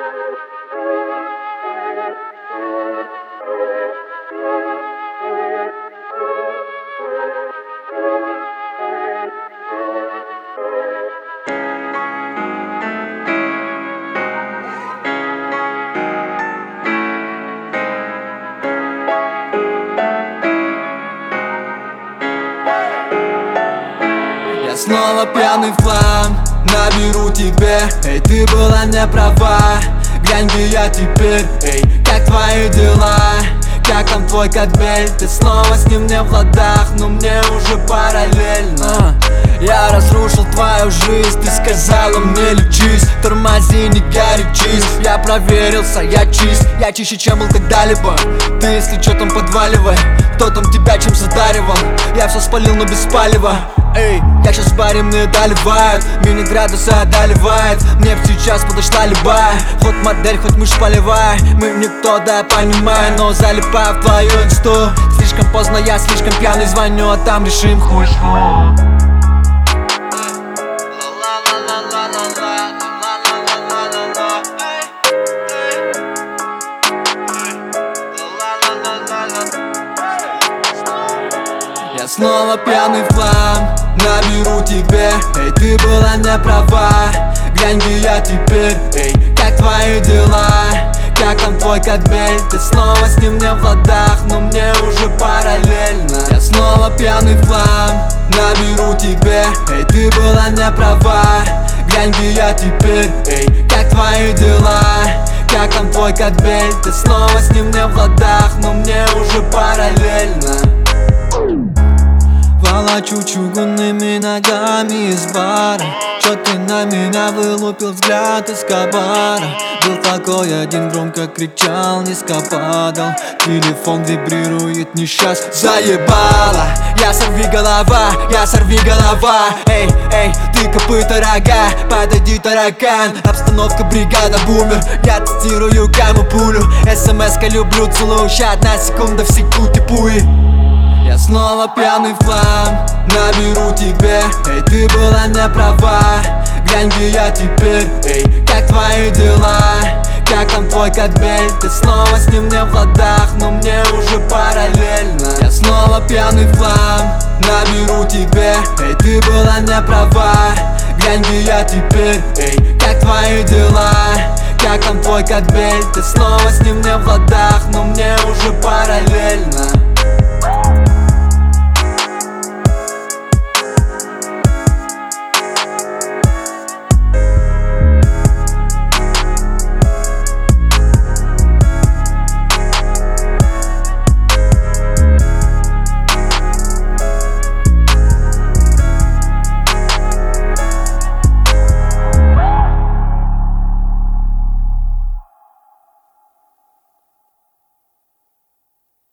Я снова пьяный в хлам, наберу тебе. Эй, ты была не права, глянь, где я теперь. Эй, как твои дела? Как там твой кабель? Ты снова с ним не в ладах, но мне уже параллельно. Я разрушил твою жизнь, ты сказала мне лечись. Тормози, не горячись. Я проверился, я чист. Я чище, чем был когда-либо. Ты, если чё, там подваливай. Кто там тебя чем задаривал? Я все спалил, но без палева. Эй, я сейчас в баре, мне доливают. Мини градусы одолевает. Мне б сейчас подошла любая. Хоть модель, хоть мышь полевая. Мы никто, да я понимаю, но залипаю в твою инсту. Слишком поздно, я слишком пьяный. Звоню, а там решим хуй. Я снова пьяный в хлам, наберу тебе. Эй, ты была не права, глянь, где я теперь. Эй, как твои дела? Как там твой кабель? Ты снова с ним не в ладах, но мне уже параллельно. Я снова пьяный в хлам, наберу тебе. Эй, ты была не права, глянь, где я теперь. Эй, как твои дела? Как там твой кабель? Ты снова с ним не в ладах, но мне уже параллельно. Волочу чугунными ногами из бара. Чё ты на меня вылупил взгляд из кабара? Был такой один, громко кричал, низко падал. Телефон вибрирует, не щас заебало. Я сорви голова, я сорви голова. Эй, эй, ты копыта рога, подойди таракан. Обстановка бригада бумер, я тестирую каму пулю. СМС-ка люблю, целую, ща одна секунда в секунде пуи. Я снова пьяный в хлам, наберу тебе. Эй, ты была не права, глянь, где я теперь. Эй, как твои дела? Как там твой кабель? Ты снова с ним не в ладах, но мне уже параллельно. Я снова пьяный в хлам, наберу тебе. Эй, ты была не права, глянь, где я теперь. Эй, как твои дела? Как там твой кабель? Ты снова с ним не в ладах, но мне уже параллельно.